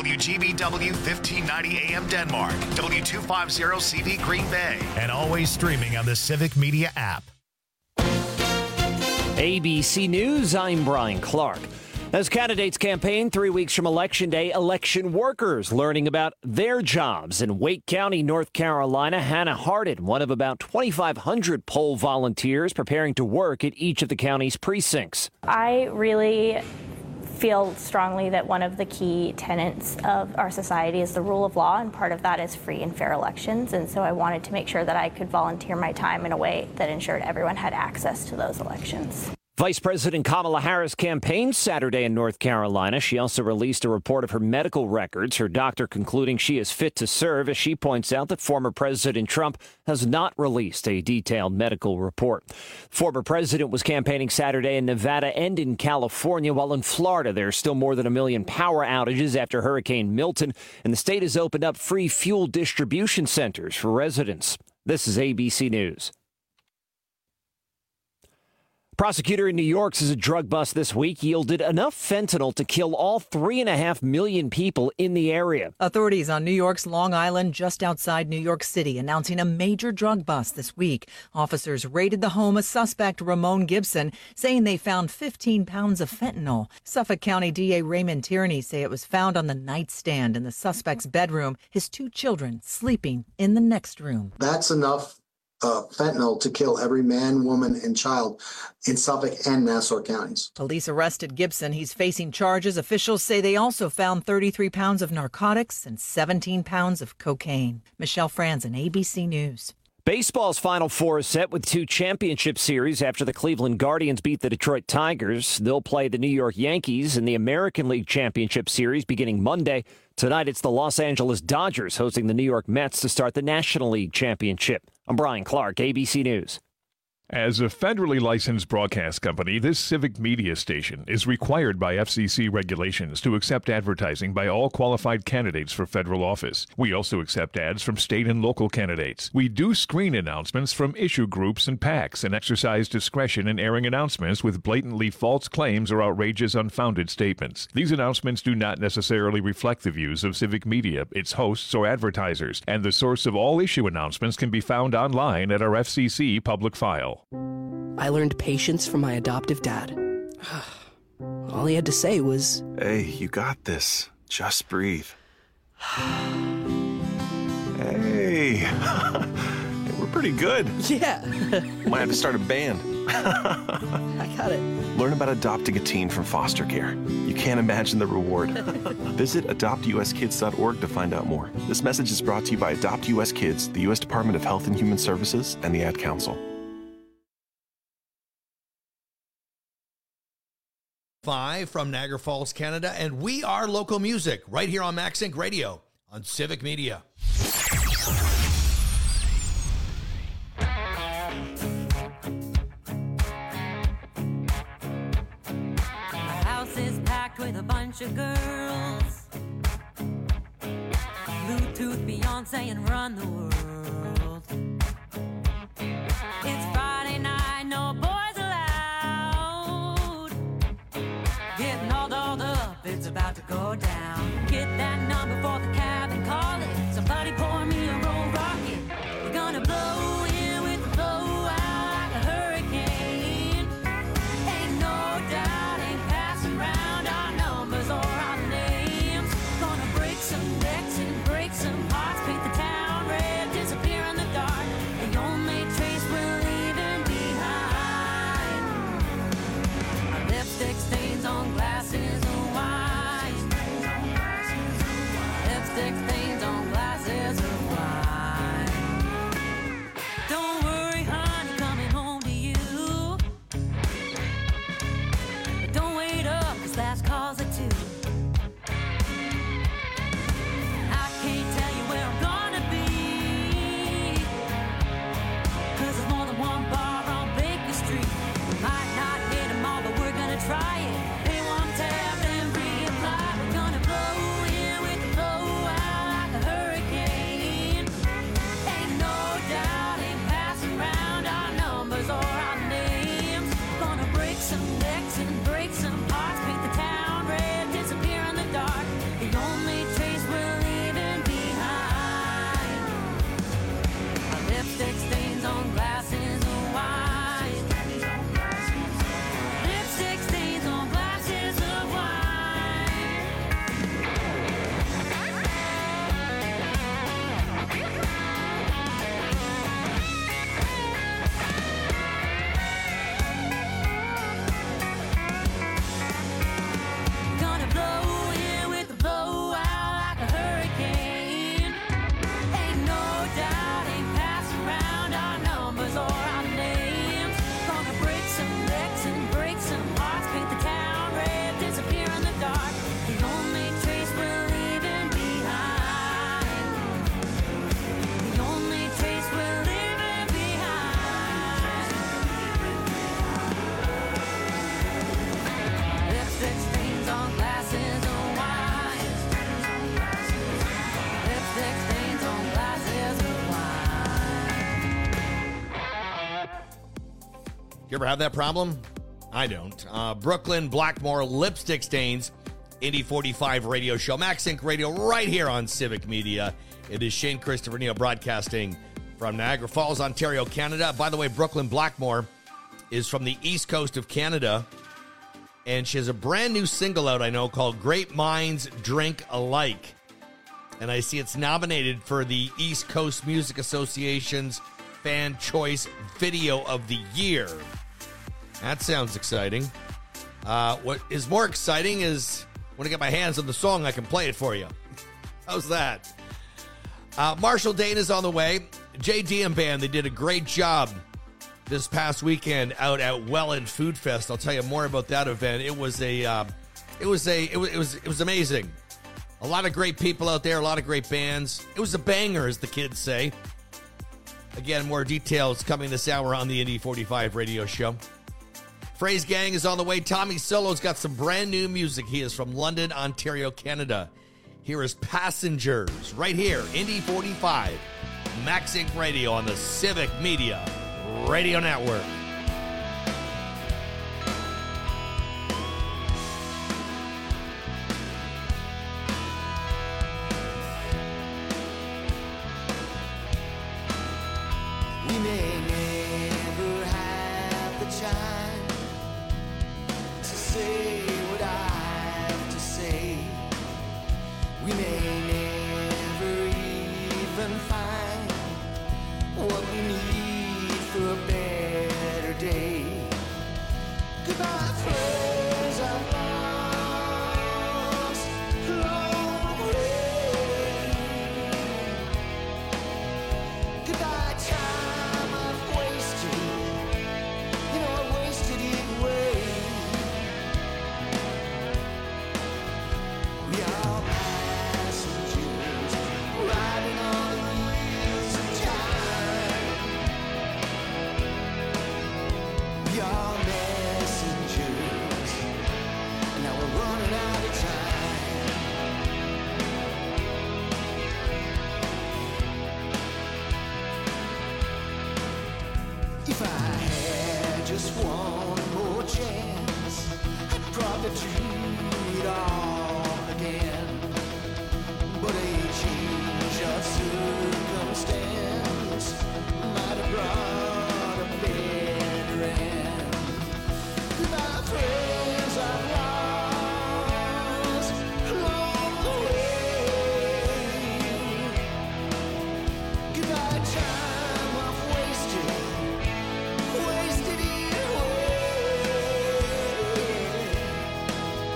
WGBW 1590 AM Denmark, W250 CV Green Bay, and always streaming on the Civic Media app. ABC News, I'm Brian Clark. As candidates campaign 3 weeks from Election Day, election workers learning about their jobs. In Wake County, North Carolina, Hannah Hardin, one of about 2,500 poll volunteers preparing to work at each of the county's precincts. I really feel strongly that one of the key tenets of our society is the rule of law, and part of that is free and fair elections. And so I wanted to make sure that I could volunteer my time in a way that ensured everyone had access to those elections. Vice President Kamala Harris campaigned Saturday in North Carolina. She also released a report of her medical records, her doctor concluding she is fit to serve, as she points out that former President Trump has not released a detailed medical report. Former president was campaigning Saturday in Nevada and in California, while in Florida there are still more than 1 million power outages after Hurricane Milton, and the state has opened up free fuel distribution centers for residents. This is ABC News. Prosecutor in New York says a drug bust this week yielded enough fentanyl to kill all 3.5 million people in the area. Authorities on New York's Long Island, just outside New York City, announcing a major drug bust this week. Officers raided the home of suspect Ramon Gibson, saying they found 15 pounds of fentanyl. Suffolk County DA Raymond Tierney say it was found on the nightstand in the suspect's bedroom, his 2 children sleeping in the next room. That's enough fentanyl to kill every man, woman, and child in Suffolk and Nassau counties. Police arrested Gibson. He's facing charges. Officials say they also found 33 pounds of narcotics and 17 pounds of cocaine. Michelle Franzen, ABC News. Baseball's Final Four is set with 2 championship series after the Cleveland Guardians beat the Detroit Tigers. They'll play the New York Yankees in the American League Championship Series beginning Monday. Tonight, it's the Los Angeles Dodgers hosting the New York Mets to start the National League Championship. I'm Brian Clark, ABC News. As a federally licensed broadcast company, this civic media station is required by FCC regulations to accept advertising by all qualified candidates for federal office. We also accept ads from state and local candidates. We do screen announcements from issue groups and PACs and exercise discretion in airing announcements with blatantly false claims or outrageous, unfounded statements. These announcements do not necessarily reflect the views of civic media, its hosts, or advertisers, and the source of all issue announcements can be found online at our FCC public file. I learned patience from my adoptive dad. All he had to say was, "Hey, you got this. Just breathe." Hey, we're pretty good. Yeah. Might have to start a band. I got it. Learn about adopting a teen from foster care. You can't imagine the reward. Visit adoptuskids.org to find out more. This message is brought to you by Adopt US Kids, the U.S. Department of Health and Human Services, and the Ad Council. 5 from Niagara Falls, Canada, and we are local music right here on Max Inc. Radio on Civic Media. Our house is packed with a bunch of girls. Bluetooth, Beyonce, and Run the World. It's Friday night, no boys allowed. Getting all dolled up, it's about to go down. Get that number for the cab and call it. Somebody pour me a roll rocket. We're gonna blow in with the blow out like a hurricane. Ain't no doubt, ain't passing round our numbers or our names. Gonna break some necks and break some hearts. Paint the town red, disappear in the dark. The only trace we're leaving behind. Our lipstick stains on glasses of wine. Lipstick stains on glasses of wine. Don't worry, honey, coming home to you. But don't wait up, 'cause last call's at 2. I can't tell you where I'm gonna be, 'cause there's more than one bar on Baker Street. We might not hit them all, but we're gonna try it. Pay one tab and reapply. We're gonna blow in with the blow out You ever have that problem? I don't. Brooklyn Blackmore lipstick stains. Indy 45 radio show. Max Inc. Radio right here on Civic Media. It is Shane Christopher Neal broadcasting from Niagara Falls, Ontario, Canada. By the way, Brooklyn Blackmore is from the east coast of Canada. And she has a brand new single out, I know, called Great Minds Drink Alike. And I see it's nominated for the East Coast Music Association's Fan Choice Video of the Year. That sounds exciting. What is more exciting is when I get my hands on the song, I can play it for you. How's that? Marshall Dane is on the way. JD and Band, they did a great job this past weekend out at Welland Food Fest. I'll tell you more about that event. It was amazing. A lot of great people out there, a lot of great bands. It was a banger, as the kids say. Again, more details coming this hour on the Indy 45 radio show. Phrase Gang is on the way. Tommy Solo's got some brand new music. He is from London, Ontario, Canada. Here is Passengers, right here, Indy 45, Max Inc. Radio on the Civic Media Radio Network. We may never have the time to say what I have to say. We may never even find what we need for a better day. Goodbye, friends I've lost along the way. Goodbye, time I've wasted. You know, I wasted it away. We are passengers riding on the wheels of time. We are messengers, and now we're running out of time. If I had just one more chance, I'd probably do it all again. But a change of circumstance might have brought a better end. Goodbye, friends I've lost along the way. Goodbye, time I've wasted it away.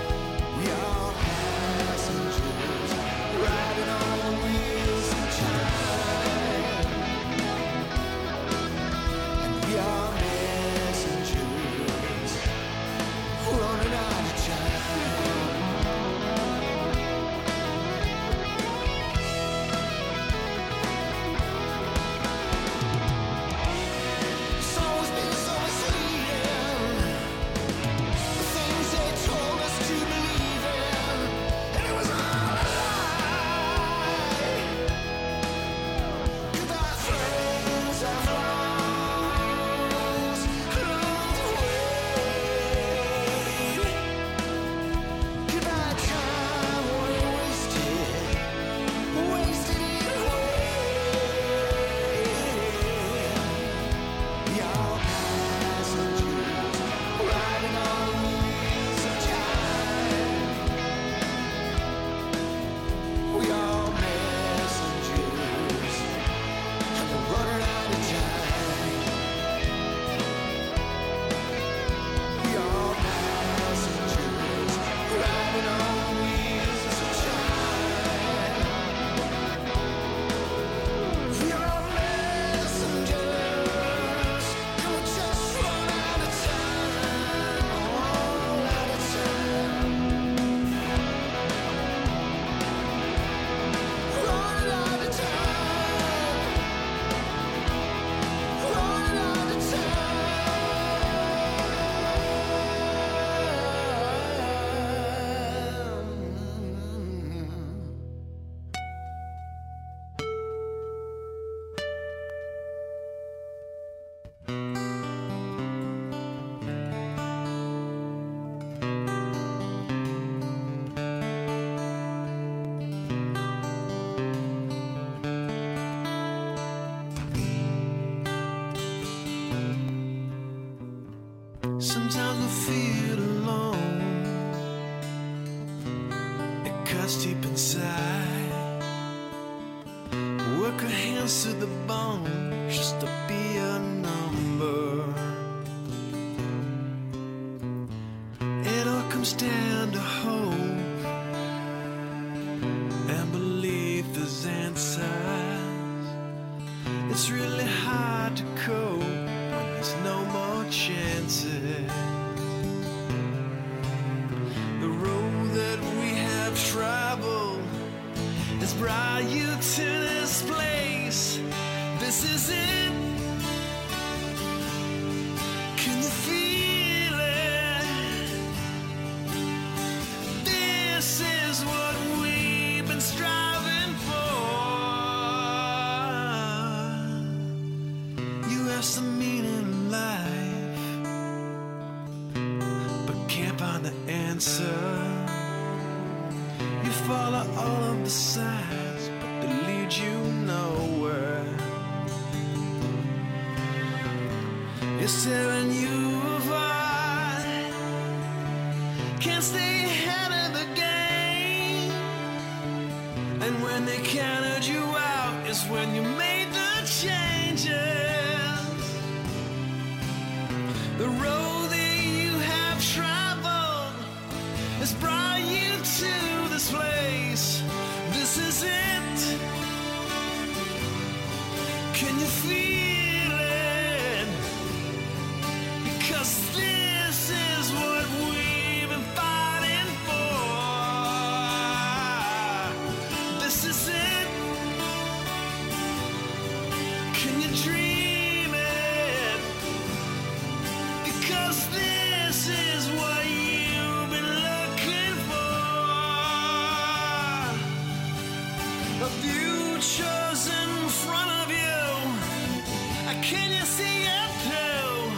it's really hard to cope when there's no more chances. The road that we have traveled has brought you to this place. This is it. Can you feel it? This is what we've been striving for. You have some meaning in life, but can't find the answer. You follow all of the signs, but they lead you nowhere. It's tearing you apart. Can't stay ahead of the game. And when they counted you out is when you made the changes. The road that you have traveled has brought you to this place. This is it. Can you feel it? Because this is what we've been fighting for. This is it. Can you dream it? Because this is what you've been looking for. A future's in front of you. Can you see it through?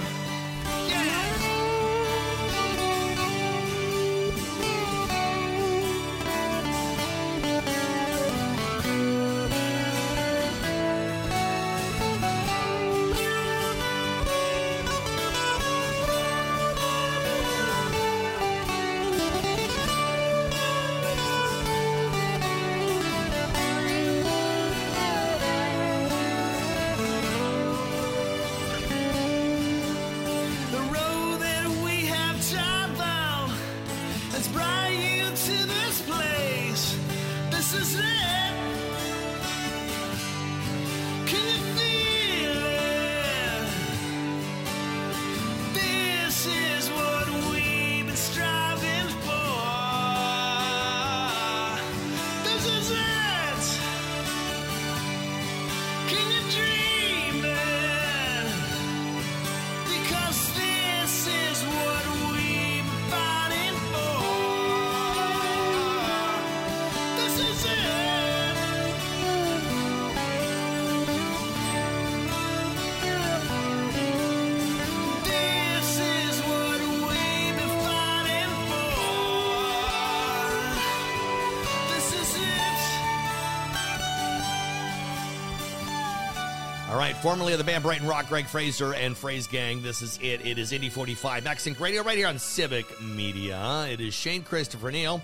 Formerly of the band Brighton Rock, Greg Fraser and Phrase Gang. This is it. It is Indy 45 MaxSync Radio right here on Civic Media. It is Shane Christopher Neal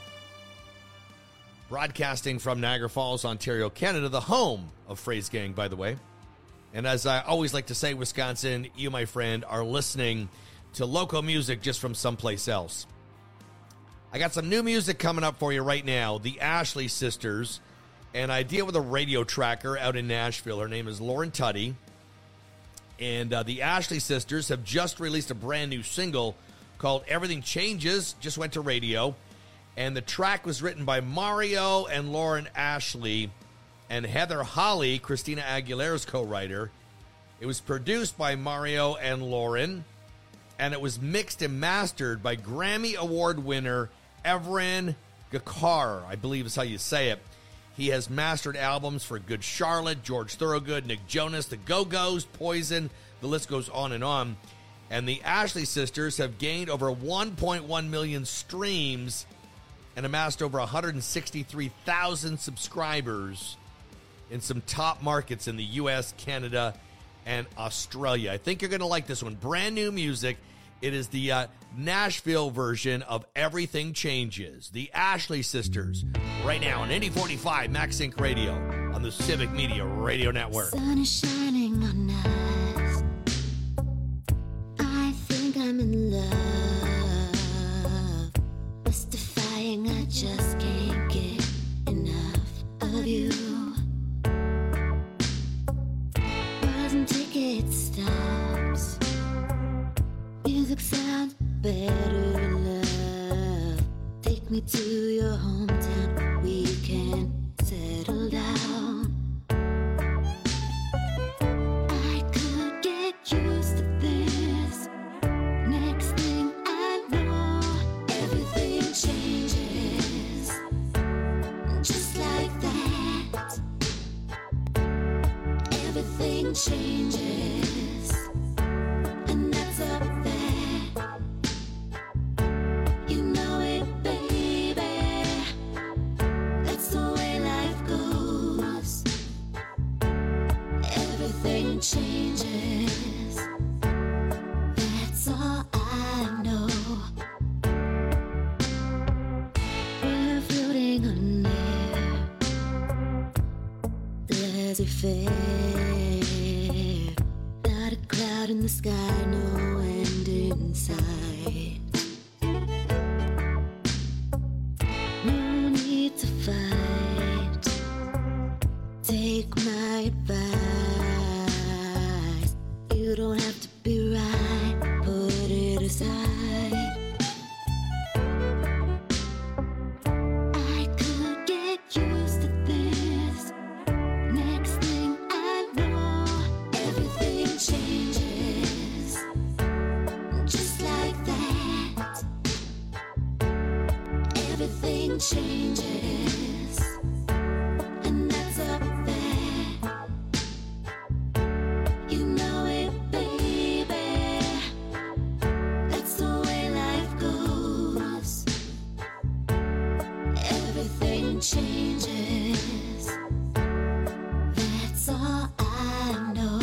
broadcasting from Niagara Falls, Ontario, Canada, the home of Phrase Gang, by the way. And as I always like to say, Wisconsin, you, my friend, are listening to local music just from someplace else. I got some new music coming up for you right now. The Ashley Sisters. And I deal with a radio tracker out in Nashville. Her name is Lauren Tuddy. And the Ashley Sisters have just released a brand new single called Everything Changes. Just went to radio. And the track was written by Mario and Lauren Ashley and Heather Holly, Christina Aguilera's co-writer. It was produced by Mario and Lauren. And it was mixed and mastered by Grammy Award winner Evren Gakar, I believe is how you say it. He has mastered albums for Good Charlotte, George Thorogood, Nick Jonas, The Go-Go's, Poison. The list goes on. And the Ashley Sisters have gained over 1.1 million streams and amassed over 163,000 subscribers in some top markets in the U.S., Canada, and Australia. I think you're going to like this one. Brand new music. It is the Nashville version of Everything Changes. The Ashley Sisters, right now on Indy 45 MaxSync Radio on the Civic Media Radio Network. Sun is shining on us. I think I'm in love. Mystifying, I just can't get enough of you. better love. Take me to your hometown, we can settle down. I could get used to this. Next thing I know, everything changes. Just like that. Everything changes. And that's up there. You know it, baby. That's the way life goes. Everything changes. That's all I know. We're floating on air, laissez-faire. Not a cloud in the sky, no end in sight. No need to fight. Take my advice. You don't have to be right, put it aside. I could get used to this. Next thing I know, everything changes. Just like that. Everything changes. And that's up there. You know it, baby. That's the way life goes. Everything changes. That's all I know.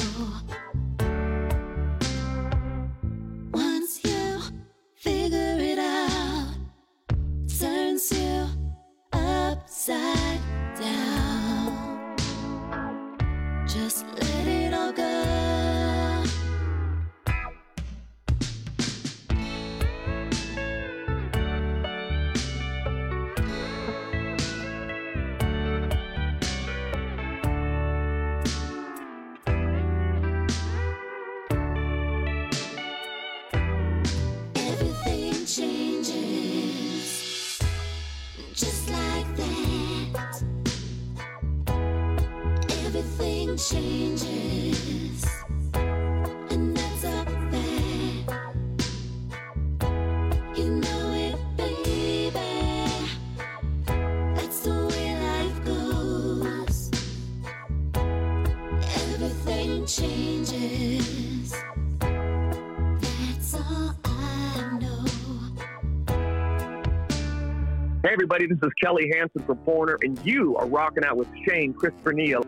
Once you figure it out, turns you upside down. Just let it all go. Everything changes. Just like that. Everything changes. And that's up there. You know it, baby. That's the way life goes. Everything changes. That's all I know. Hey everybody, this is Kelly Hansen from Foreigner, and you are rocking out with Shane Christopher Neal.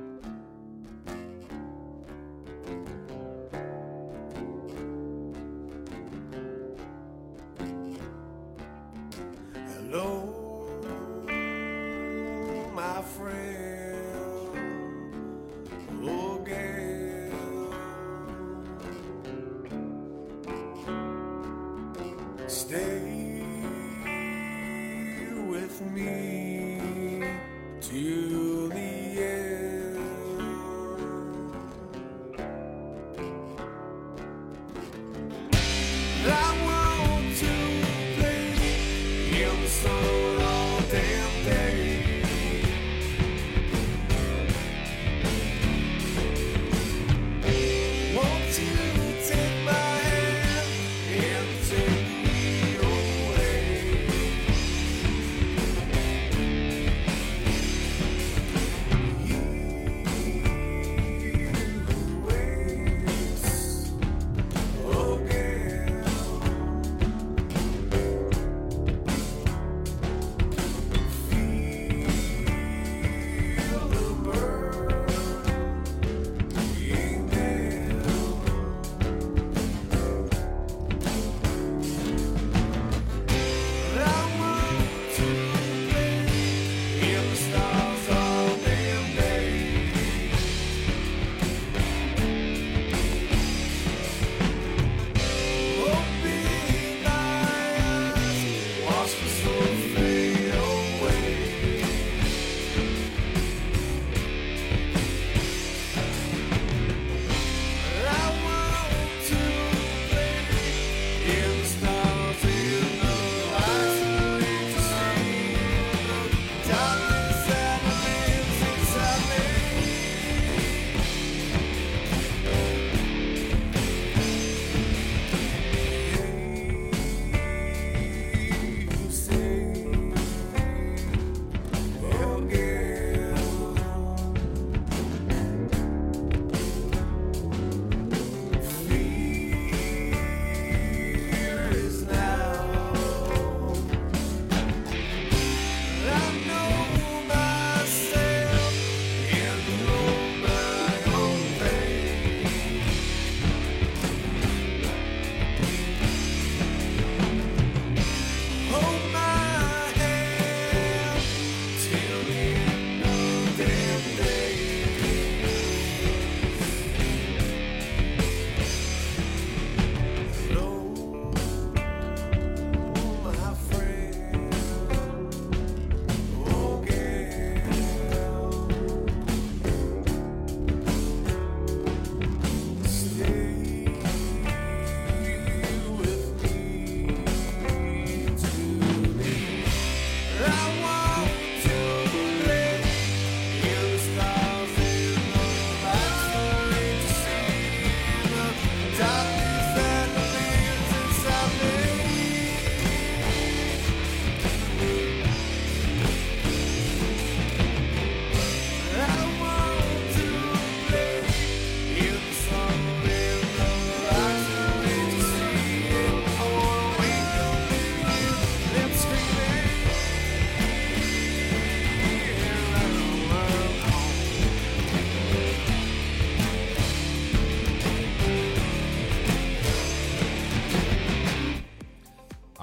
Hello, my friend. Oh, girl. Stay with me till the end. I want to play him song all damn day. Won't you take my hand and take me away?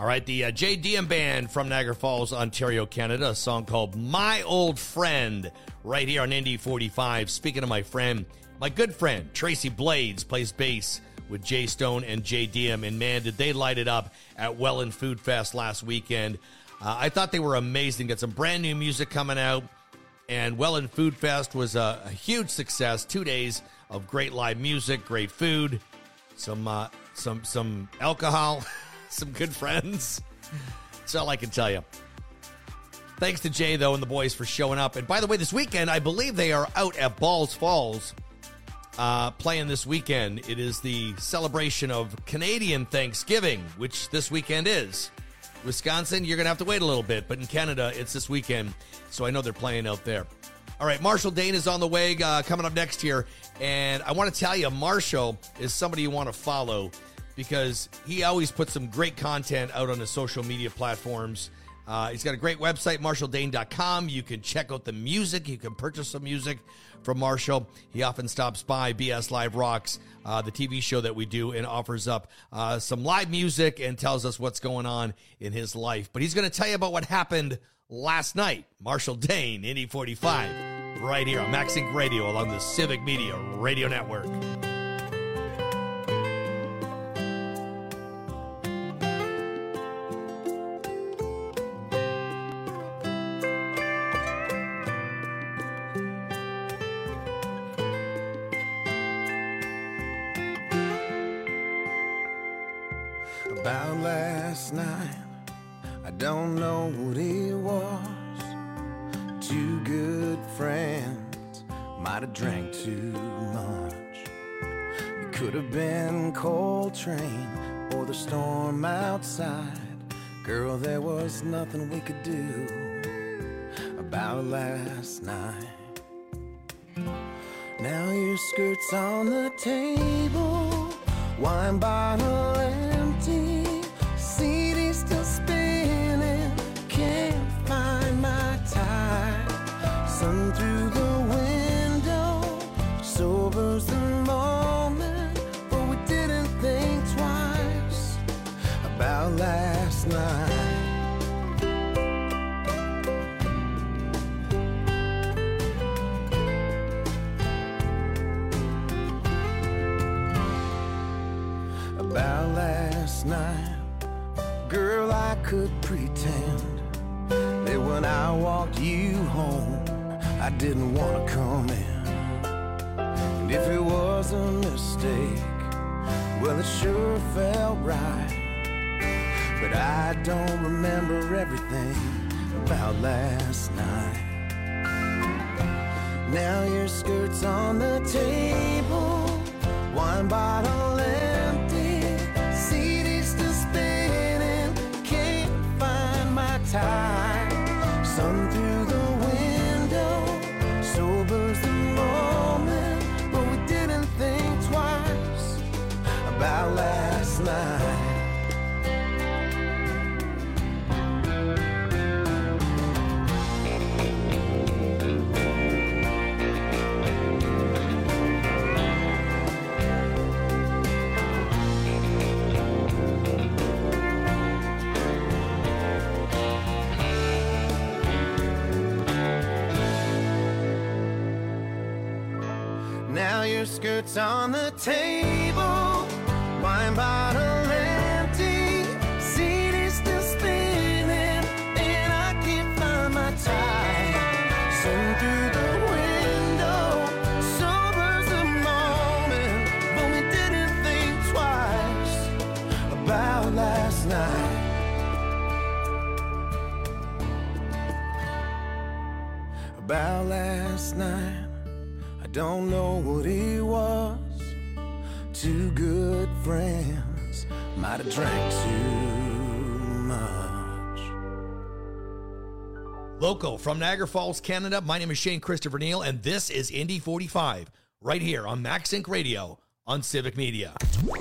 right, the JDM Band from Niagara Falls, Ontario, Canada, a song called My Old Friend, right here on Indy 45. Speaking of my friend, my good friend, Tracy Blades, plays bass with Jay Stone and JDM, and man, did they light it up at Welland Food Fest last weekend. I thought they were amazing. Got some brand new music coming out, and Welland Food Fest was a huge success. 2 days of great live music, great food, some alcohol, some good friends. That's all I can tell you. Thanks to Jay, though, and the boys for showing up. And by the way, this weekend, I believe they are out at Balls Falls playing this weekend. It is the celebration of Canadian Thanksgiving, which this weekend is. Wisconsin, you're going to have to wait a little bit, but in Canada, it's this weekend, so I know they're playing out there. All right, Marshall Dane is on the way, coming up next here, and I want to tell you, Marshall is somebody you want to follow because he always puts some great content out on his social media platforms. He's got a great website, MarshallDane.com. You can check out the music. You can purchase some music from Marshall. He often stops by BS Live Rocks, the TV show that we do, and offers up some live music and tells us what's going on in his life. But he's going to tell you about what happened last night. Marshall Dane, Indy 45, right here on MaxSync Radio along the Civic Media Radio Network. About last night, I don't know what it was. Two good friends might have drank too much. It could have been Coltrane or the storm outside. Girl, there was nothing we could do about last night. Now your skirt's on the table, wine bottle empty, CD still spinning, can't find my tie. Sun through the window, sobers the moment, but we didn't think twice about last night. About last night, girl, I could pretend that when I walked you home, I didn't want to come in. And if it was a mistake, well, it sure felt right. But I don't remember everything about last night. Now your skirt's on the table, wine bottle empty, CD still spinning, can't find my tie. Sun through the window, sobers the moment, but we didn't think twice about last night. Now your skirt's on the table, wine bottle empty, CD still spinning, and I can't find my tie. Sun through the window, sobers the moment, but we didn't think twice about last night. About last night, I don't know what it was. Two good friends might have drank too much. Local from Niagara Falls, Canada, my name is Shane Christopher Neal, and this is Indy 45, right here on MaxSync Radio on Civic Media.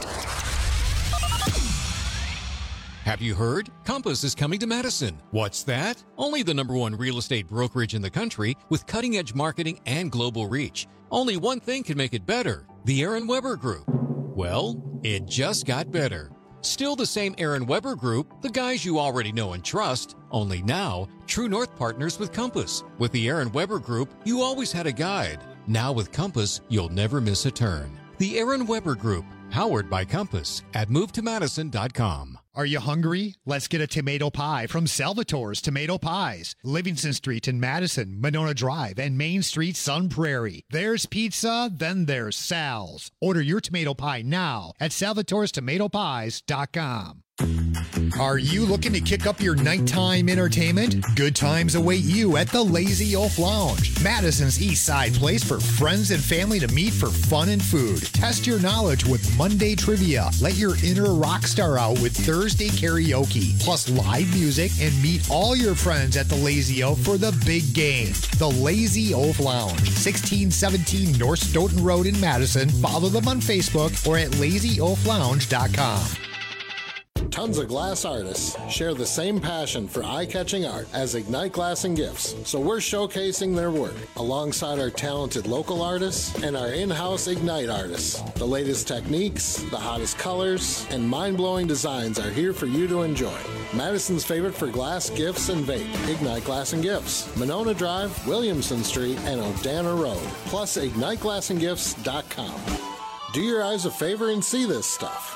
Have you heard? Compass is coming to Madison. What's that? Only the #1 real estate brokerage in the country with cutting-edge marketing and global reach. Only one thing can make it better: the Aaron Weber Group. Well, it just got better. Still the same Aaron Weber Group, the guys you already know and trust, only now, True North partners with Compass. With the Aaron Weber Group, you always had a guide. Now with Compass, you'll never miss a turn. The Aaron Weber Group, powered by Compass at movetomadison.com. Are you hungry? Let's get a tomato pie from Salvatore's Tomato Pies. Livingston Street in Madison, Monona Drive, and Main Street, Sun Prairie. There's pizza, then there's Sal's. Order your tomato pie now at salvatorestomatopies.com. Are you looking to kick up your nighttime entertainment? Good times await you at the Lazy Oaf Lounge, Madison's East Side place for friends and family to meet for fun and food. Test your knowledge with Monday trivia. Let your inner rock star out with Thursday karaoke, plus live music, and meet all your friends at the Lazy Oaf for the big game. The Lazy Oaf Lounge, 1617 North Stoughton Road in Madison. Follow them on Facebook or at lazyoaflounge.com. Tons of glass artists share the same passion for eye-catching art as Ignite Glass and Gifts, so we're showcasing their work alongside our talented local artists and our in-house Ignite artists. The latest techniques, the hottest colors, and mind-blowing designs are here for you to enjoy. Madison's favorite for glass, gifts, and vape, Ignite Glass and Gifts, Monona Drive, Williamson Street, and O'Dana Road, plus IgniteGlassandGifts.com. Do your eyes a favor and see this stuff.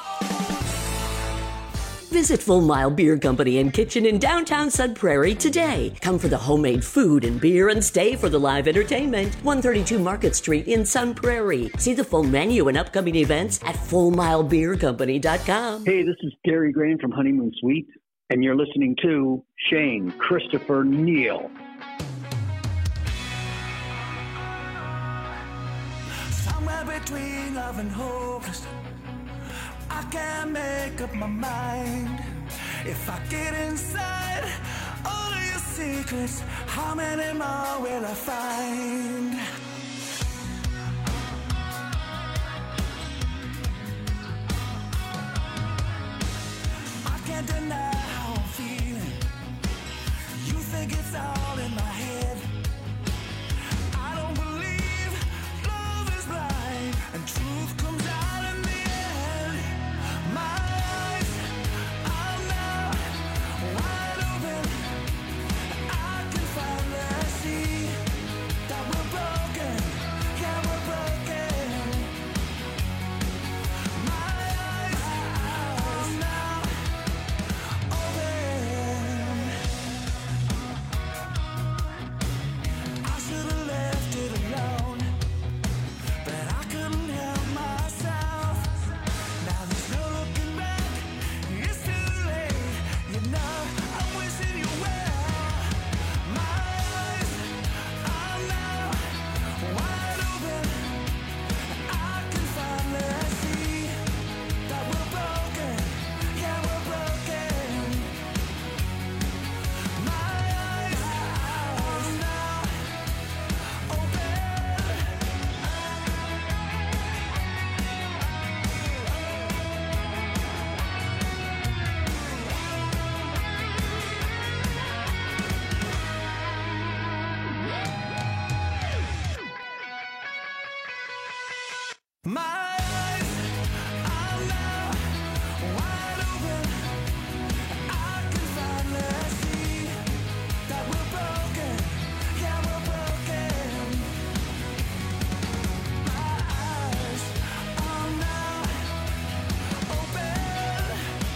Visit Full Mile Beer Company and Kitchen in downtown Sun Prairie today. Come for the homemade food and beer and stay for the live entertainment. 132 Market Street in Sun Prairie. See the full menu and upcoming events at FullMileBeerCompany.com. Hey, this is Gary Green from Honeymoon Suite, and you're listening to Shane Christopher Neal. Somewhere between love and hopeless, I can't make up my mind. If I get inside all of your secrets, how many more will I find? I can't deny how I'm feeling. You think it's all in my head. I don't believe love is blind and truth comes out in the end. My eyes are now wide open. I can finally see that we're broken. Yeah, we're broken. My eyes are now open. I should have left it alone, but I couldn't help myself. Now there's no looking back, it's too late. You know, I'm wishing you well. My eyes are now wide open. I can finally see that we're broken. Yeah, we're broken. My eyes are now open. My eyes are now wide open. I can finally see that we're broken. Yeah, we're broken. My eyes are now open.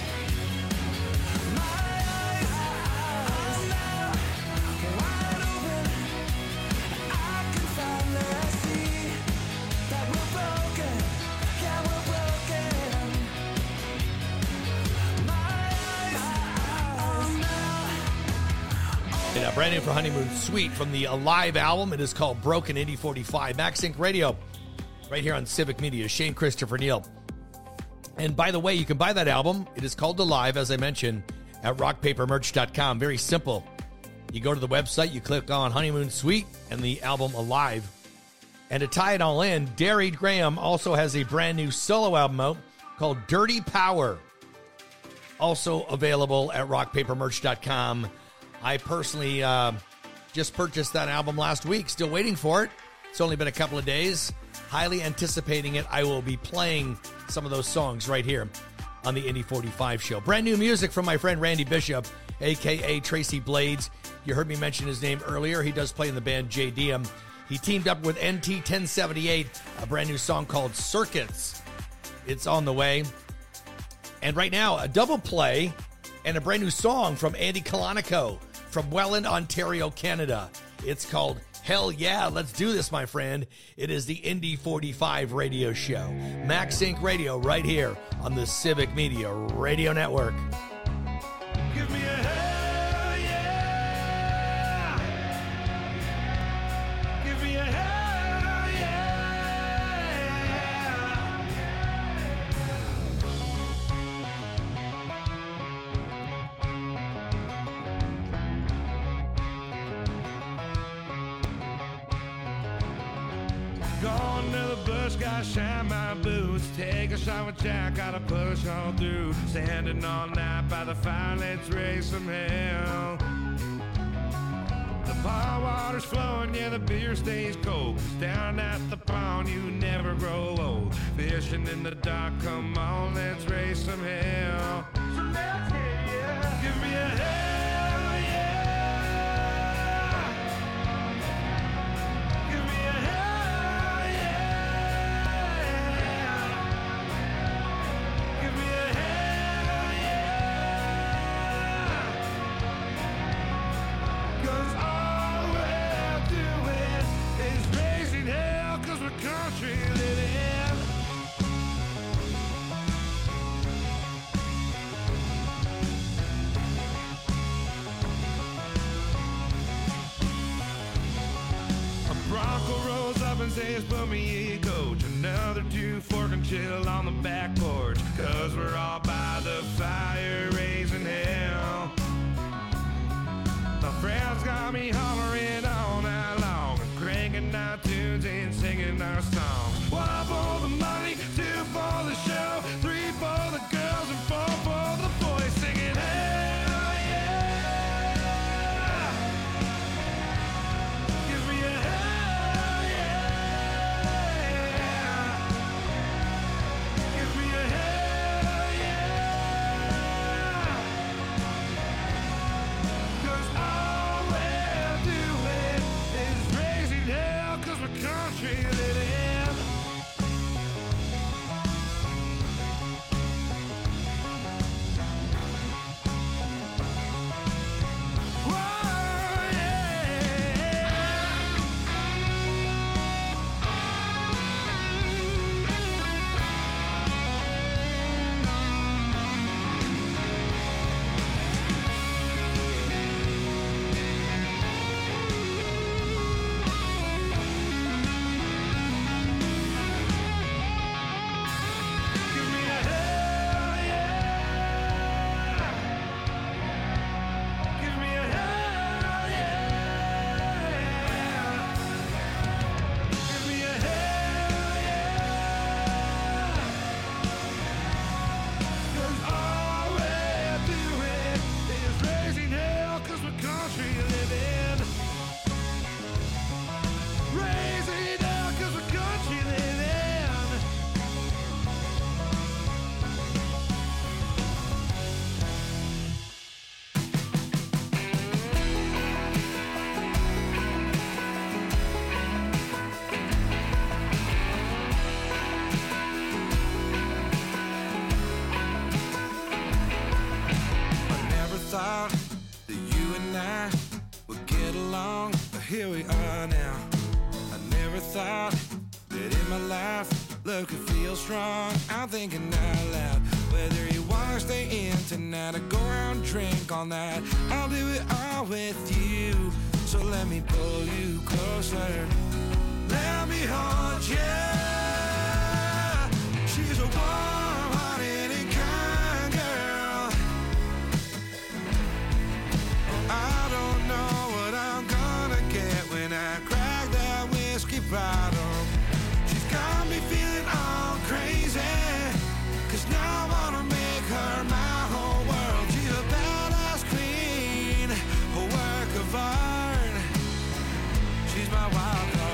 My eyes are now wide open. I can finally see that we're broken. Yeah, we're broken. My eyes are now. And brand new for Honeymoon Suite from the Alive album. It is called Broken, Indie 45. Max Inc. Radio, right here on Civic Media. Shane Christopher Neal. And by the way, you can buy that album. It is called Alive, as I mentioned, at rockpapermerch.com. Very simple. You go to the website, you click on Honeymoon Suite and the album Alive. And to tie it all in, Derry Graham also has a brand new solo album out called Dirty Power. Also available at rockpapermerch.com. I personally just purchased that album last week. Still waiting for it. It's only been a couple of days. Highly anticipating it. I will be playing some of those songs right here on the Indy 45 show. Brand new music from my friend Randy Bishop, a.k.a. Tracy Blades. You heard me mention his name earlier. He does play in the band JDM. He teamed up with NT 1078, a brand new song called Circuits. It's on the way. And right now, a double play and a brand new song from Andy Colonico from Welland, Ontario, Canada. It's called Hell Yeah, Let's Do This, my friend. It is the Indy 45 radio show. Max Inc. Radio right here on the Civic Media Radio Network. Give me a hell yeah. Give me a hell yeah. Going to the bush, gotta shine my boots. Take a shot with Jack, gotta push on through. Standing all night by the fire, let's raise some hell. The pond water's flowing, yeah, the beer stays cold. 'Cause down at the pond, you never grow old. Fishing in the dock, come on, let's raise some hell. So let's hear ya. Give me a hell yeah. Give me a hell yeah. Give me a hell yeah. 'Cause all we're doing is raising hell, 'cause we're country living. Bronco rolls up and says, put me in, coach. Another 2-fork and chill on the back porch. 'Cause we're all by the fire raising hell. My friends got me hollering all night long, cranking our tunes and singing our songs. 1 for the money, 2 for the show, 3 for the girls and 4 for the boys singing hell yeah. Give me a hell yeah. Give me a hell yeah. 'Cause all we're doing is raising hell, 'cause we're country living. Thought that you and I would get along, but here we are now. I never thought that in my life love could feel strong. I'm thinking out loud, whether you wanna stay in tonight or go out and drink all night, I'll do it all with you. So let me pull you closer, let me hold you. She's a warm-hearted and kind girl. I don't know what I'm gonna get when I crack that whiskey bottle. She's got me feeling all crazy, 'cause now I wanna make her my whole world. She's a badass queen, a work of art. She's my wild card.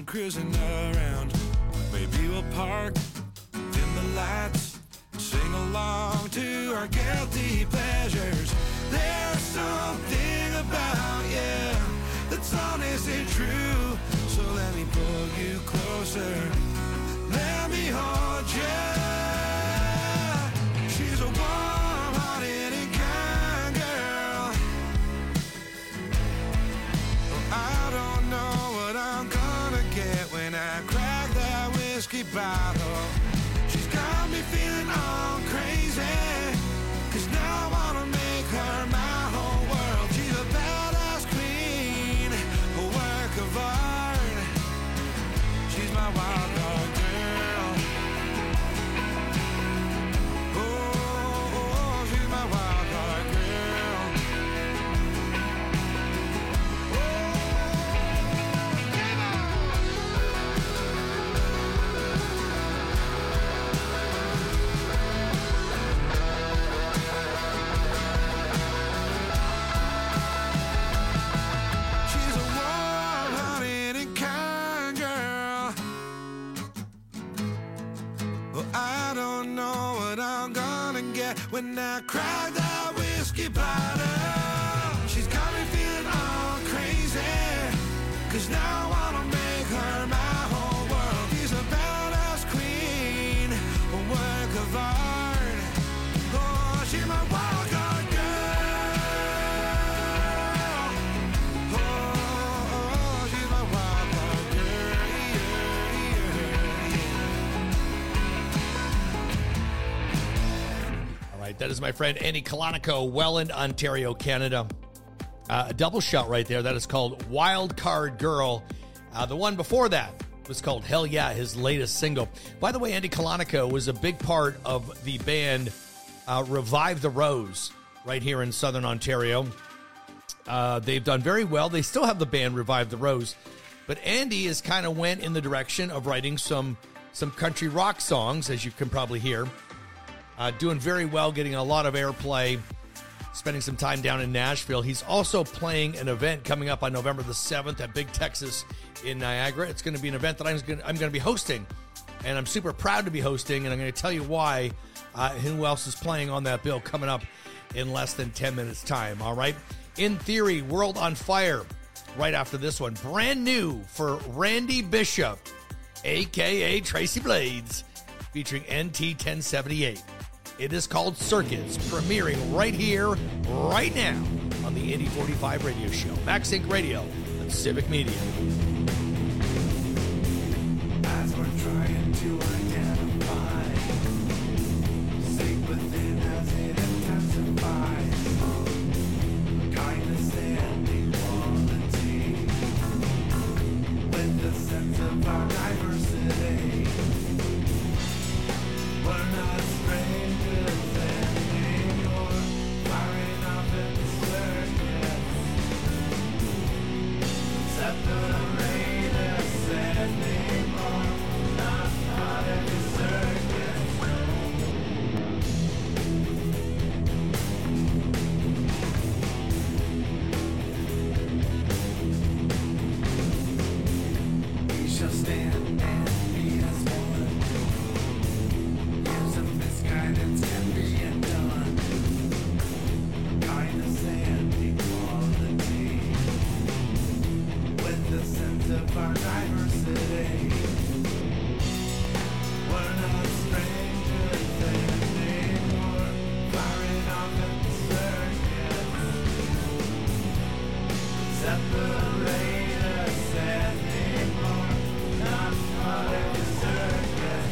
cruising around. Maybe we'll park, dim the lights, sing along to our guilty pleasures. There's something about you that's honestly true. So let me pull you closer, let me hold you. She's a warm-hearted and kind girl. I don't know what I'm gonna get when I crack that whiskey bottle. She's got me feeling all crazy, 'cause now I wanna make her my whole world. She's a badass queen, a work of art. She's my wild card girl. Oh, she's my wild card girl. She's a warm-hearted and kind girl. Well, I don't know what I'm gonna get when I crack that whiskey bottle. She's got me feeling all crazy, 'cause now I wanna make her my whole world. She's a badass queen, a work of art. Oh, she's my wild card girl. Oh, she's my wild card girl. All right, that is my friend Andy Colonico, Welland, Ontario, Canada. A double shot right there. That is called Wild Card Girl. The one before that was called Hell Yeah, his latest single. By the way, Andy Colonico was a big part of the band Revive the Rose right here in Southern Ontario. They've done very well. They still have the band Revive the Rose. But Andy has kind of went in the direction of writing some country rock songs, as you can probably hear. Doing very well, getting a lot of airplay, spending some time down in Nashville. He's also playing an event coming up on November the 7th at Big Texas in Niagara. It's going to be an event that I'm going to be hosting, and I'm super proud to be hosting, and I'm going to tell you why, who else is playing on that bill coming up in less than 10 minutes' time, all right? In Theory, World on Fire, right after this one. Brand new for Randy Bishop, a.k.a. Tracy Blades, featuring NT 1078. It is called Circuits, premiering right here, right now, on the Indy 45 radio show. Max Inc. Radio and Civic Media. As we're trying to identify, sink within as it intensifies. Kindness and equality, with the sense of our diversity. We're not strangers anymore, firing off in the circuits. Separate us anymore, not in the circuits. We shall stand and be as one. Years of misguidance can be undone. Kindness and equality, with the sense of our diversity. We're not strangers anymore, firing off at the circuits. Separate us anymore, not part of the circuits.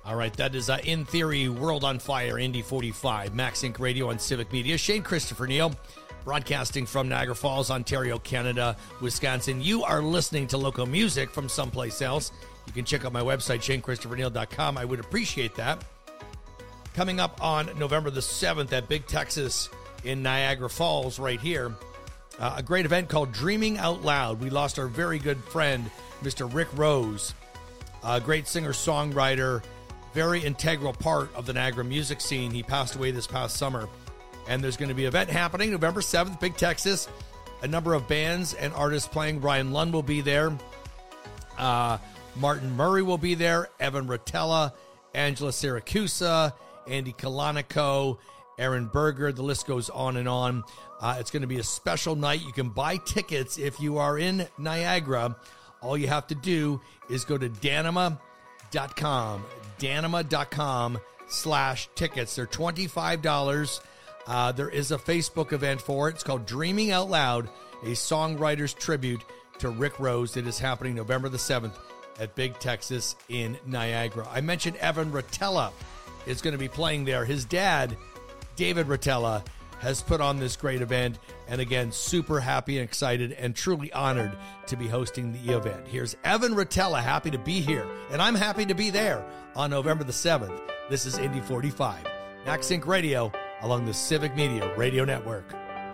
All right, that is In Theory, World on Fire, Indy 45, Max Inc. Radio on Civic Media. Shane Christopher Neal, broadcasting from Niagara Falls, Ontario, Canada, Wisconsin. You are listening to local music from someplace else. You can check out my website, ShaneChristopherNeal.com. I would appreciate that. Coming up on November the 7th at Big Texas in Niagara Falls right here, a great event called Dreaming Out Loud. We lost our very good friend, Mr. Rick Rose, a great singer-songwriter, very integral part of the Niagara music scene. He passed away this past summer. And there's going to be an event happening November 7th, Big Texas. A number of bands and artists playing. Ryan Lund will be there. Martin Murray will be there. Evan Rotella, Angela Siracusa, Andy Kalanico, Aaron Berger. The list goes on and on. It's going to be a special night. You can buy tickets if you are in Niagara. All you have to do is go to danima.com. danima.com/tickets. They're $25. There is a Facebook event for it. It's called Dreaming Out Loud, a songwriter's tribute to Rick Rose. It is happening November the 7th at Big Texas in Niagara. I mentioned Evan Rotella is going to be playing there. His dad, David Rotella, has put on this great event. And again, super happy and excited and truly honored to be hosting the event. Here's Evan Rotella, happy to be here. And I'm happy to be there on November the 7th. This is Indy 45. Max Inc. Radio along the Civic Media Radio Network.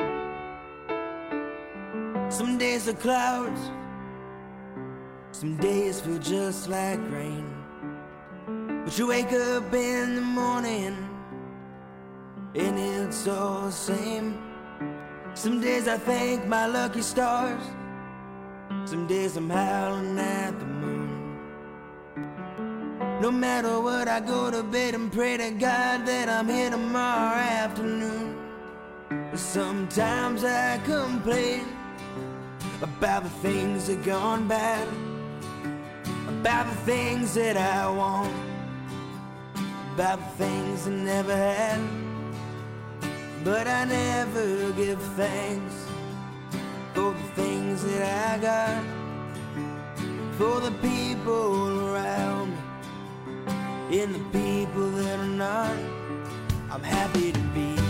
Some days are clouds, some days feel just like rain. But you wake up in the morning and it's all the same. Some days I thank my lucky stars, some days I'm howling at the moon. No matter what, I go to bed and pray to God that I'm here tomorrow afternoon. Sometimes I complain about the things that gone bad, about the things that I want, about the things I never had. But I never give thanks for the things that I got, for the people around me and the people that are not. I'm happy to be here.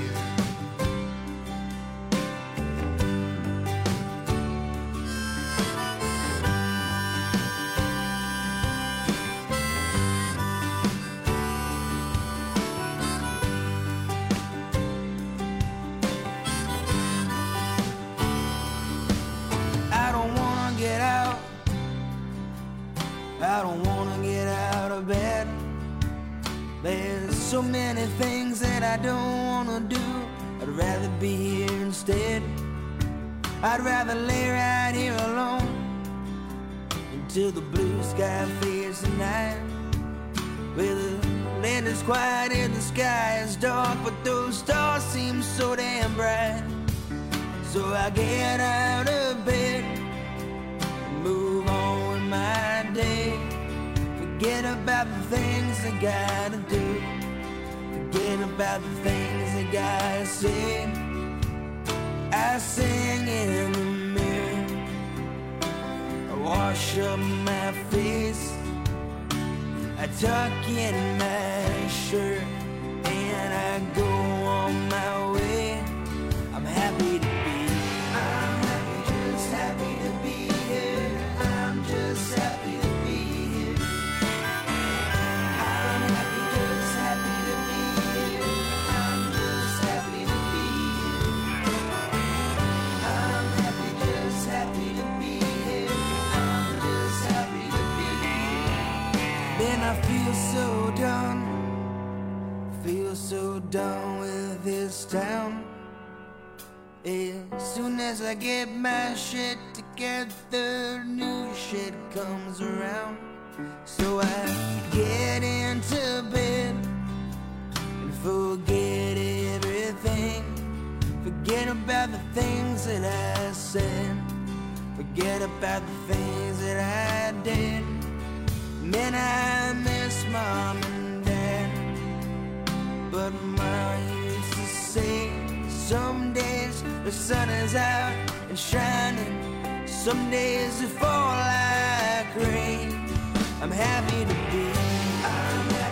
I don't wanna get out of bed. There's so many things that I don't wanna do. I'd rather be here instead. I'd rather lay right here alone until the blue sky fades to night, where the land is quiet and the sky is dark, but those stars seem so damn bright. So I get out of bed and move on with my day. Forget about the things I gotta do, forget about the things I gotta say. I sing in the mirror, I wash up my face, I tuck in my shirt and I go on my way. I'm happy to be here. I'm happy, just happy to be here. I'm just happy to be here. I'm happy, just happy to be here. I'm just happy to be here. I'm happy, just happy to be here. I'm just happy to be here. Then I feel so done with this town. As soon as I get my shit together, new shit comes around. So I get into bed and forget everything. Forget about the things that I said, forget about the things that I did. Man, I miss mom and dad, but Mom used to say, some days the sun is out and shining, some days it fall like rain. I'm happy to be, I'm happy.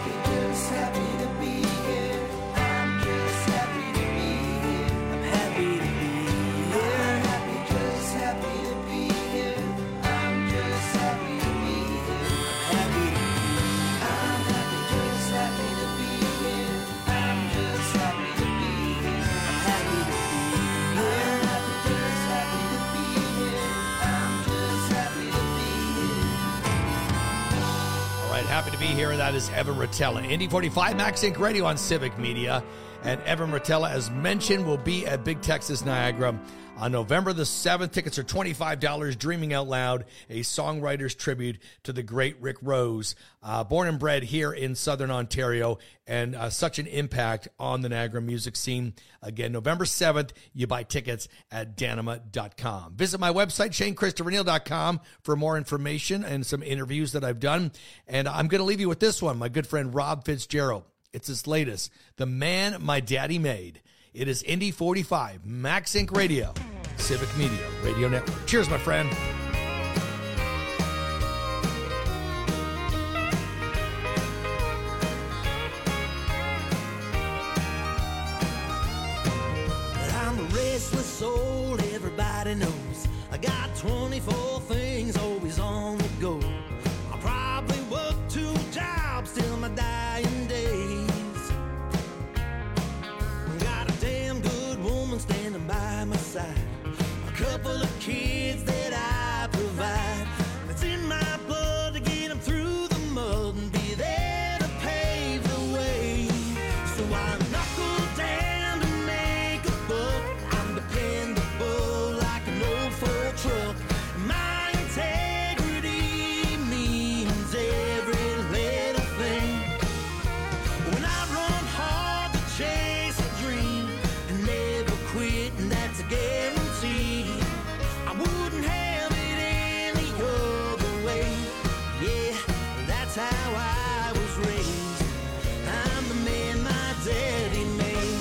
Happy to be here. That is Evan Rotella. Indy 45 Max Inc. Radio on Civic Media. And Evan Rotella, as mentioned, will be at Big Texas Niagara on November the 7th. Tickets are $25. Dreaming Out Loud, a songwriter's tribute to the great Rick Rose, born and bred here in Southern Ontario, and such an impact on the Niagara music scene. Again, November 7th, you buy tickets at danima.com. Visit my website, ShaneChristopherNeal.com, for more information and some interviews that I've done. And I'm going to leave you with this one, my good friend Rob Fitzgerald. It's his latest, The Man My Daddy Made. It is Indy 45, Max Inc. Radio, Civic Media Radio Network. Cheers, my friend. I'm a restless soul, everybody knows. I got 24 things always on the go. I'll probably work 2 jobs till my dying days. Got a damn good woman standing by my side. A couple of kids that I provide. It's in my blood to get them through the mud and be there to pave the way. So I knuckle down to make a buck. I'm dependable like an old Ford truck. My integrity means every little thing. When I run hard to chase a dream and never quit, and that's a guarantee. I wouldn't have it any other way. Yeah, that's how I was raised. I'm the man my daddy made.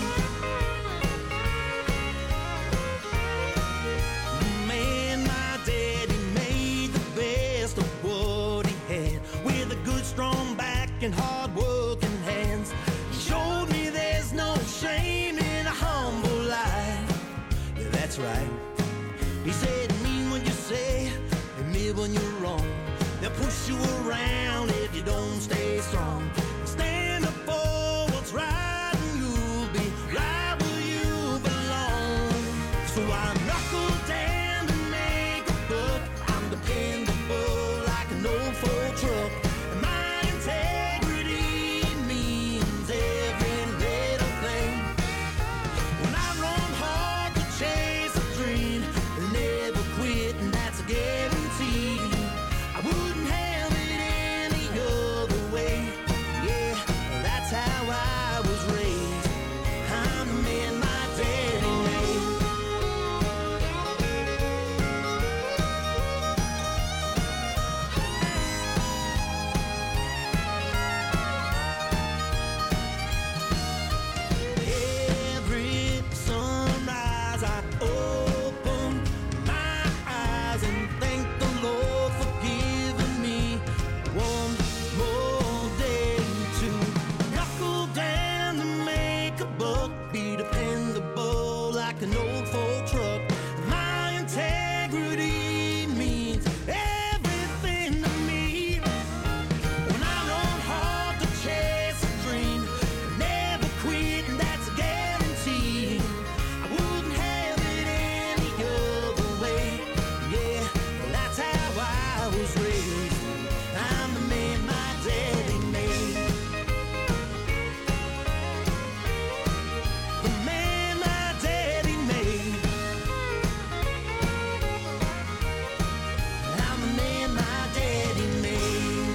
The man my daddy made, the best of what he had, with a good strong back and hard working hands. He showed me there's no shame in a humble life. Yeah, that's right. He said, mean when you say, admit when you're wrong. They'll push you around if you don't stay strong. Stand up for what's right and you'll be right where you belong. So I knuckle down to make a buck. I'm dependable like an old Ford truck. And my integrity means every little thing. When I run hard to chase a dream and never quit, and that's a guarantee. I wouldn't have it any other way. Yeah, that's how I was raised. I'm the man my daddy made. Every sunrise I open my eyes and thank the Lord for giving me one more day to knuckle down to make a buck, be dependable like an old Ford truck. My integrity means everything to me. When I run hard to chase a dream, never quit, and that's a guarantee. I wouldn't have it any other way. Yeah, that's how I was raised. I'm the man my daddy made. The man my daddy made. I'm the man my daddy made.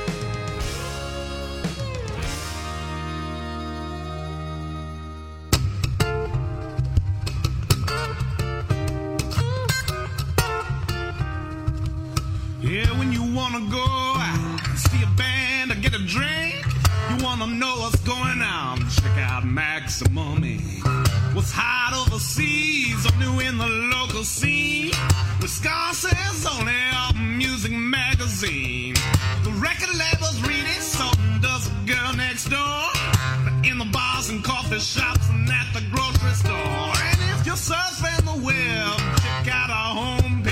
Yeah, when you wanna go out, see a band or get a drink, you wanna know what's going on, check out Maximum Inc. What's hot overseas, or new in the local scene, Wisconsin's only album music magazine. The record labels read it, so does a girl next door. In the bars and coffee shops and at the grocery store. And if you're surfing the web, check out our homepage,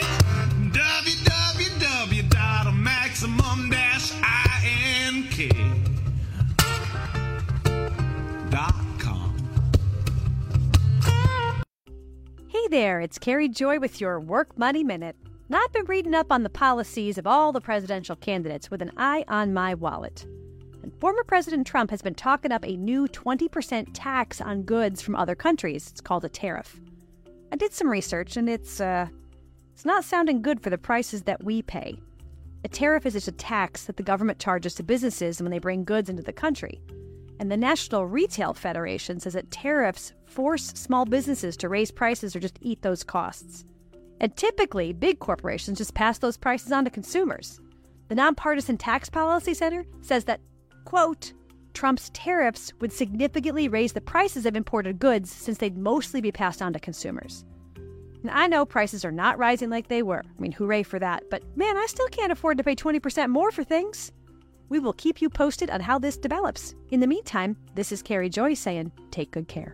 www.maximum-ink.com. Hey there, it's Carrie Joy with your Work Money Minute. And I've been reading up on the policies of all the presidential candidates with an eye on my wallet. And former President Trump has been talking up a new 20% tax on goods from other countries. It's called a tariff. I did some research, and it's not sounding good for the prices that we pay. A tariff is just a tax that the government charges to businesses when they bring goods into the country. And the National Retail Federation says that tariffs force small businesses to raise prices or just eat those costs. And typically, big corporations just pass those prices on to consumers. The Nonpartisan Tax Policy Center says that, quote, Trump's tariffs would significantly raise the prices of imported goods since they'd mostly be passed on to consumers. And I know prices are not rising like they were. I mean, hooray for that. But man, I still can't afford to pay 20% more for things. We will keep you posted on how this develops. In the meantime, this is Carrie Joy saying, take good care.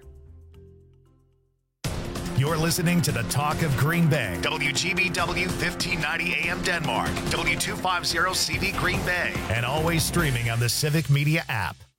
You're listening to the Talk of Green Bay. WGBW 1590 AM Denmark. W250 CV Green Bay. And always streaming on the Civic Media app.